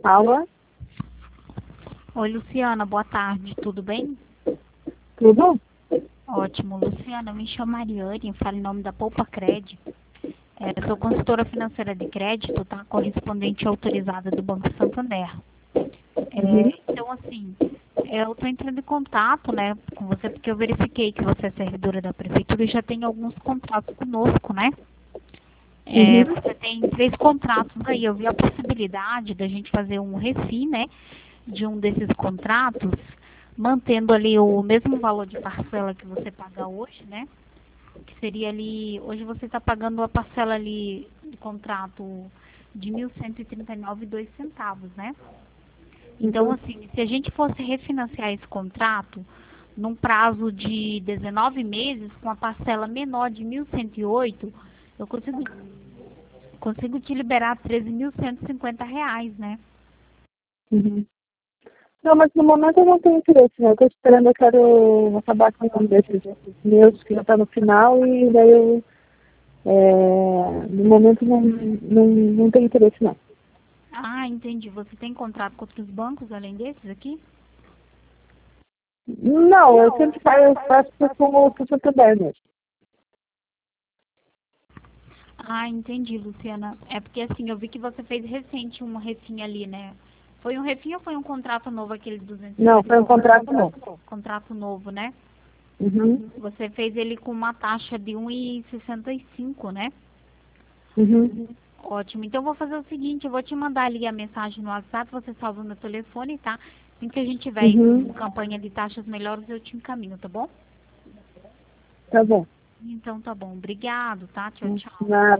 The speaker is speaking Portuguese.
Alô? Oi, Luciana, boa tarde, tudo bem? Tudo? Ótimo. Luciana, eu me chamo Mariane, falo em nome da Poupa Cred. Sou consultora financeira de crédito, tá? Correspondente autorizada do Banco Santander. Uhum. Então, assim, eu estou entrando em contato, né, com você porque eu verifiquei que você é servidora da prefeitura e já tem alguns contratos conosco, né? Uhum. Você tem 3 contratos aí. Eu vi a possibilidade da gente fazer um refis, né, de um desses contratos, mantendo ali o mesmo valor de parcela que você paga hoje, né? Que seria ali, hoje você está pagando a parcela ali do contrato de 1.139,02 centavos, né? Então, Uhum. assim, se a gente fosse refinanciar esse contrato num prazo de 19 meses, com a parcela menor de 1.108, eu consigo te liberar R$ 13.150, né? Uhum. Não, mas no momento eu não tenho interesse, né? Eu estou esperando, eu quero acabar com um desses meus que já está no final e daí eu, no momento não tenho interesse não. Ah, entendi. Você tem contrato com outros bancos além desses aqui? Não, eu sempre faço com o Santander mesmo. Ah, entendi, Luciana. É porque assim, eu vi que você fez recente um refim ali, né? Foi um refim ou foi um contrato novo, aquele de Não, 250 e foi um pouco? contrato novo. Contrato novo, né? Uhum. Você fez ele com uma taxa de 1,65, né? Uhum. Ótimo. Então, eu vou fazer o seguinte, eu vou te mandar ali a mensagem no WhatsApp, você salva o meu telefone, tá? Assim que a gente tiver Uhum. com campanha de taxas melhores, eu te encaminho, tá bom? Tá bom. Então, tá bom. Obrigado, tá? Tchau, tchau. Nada.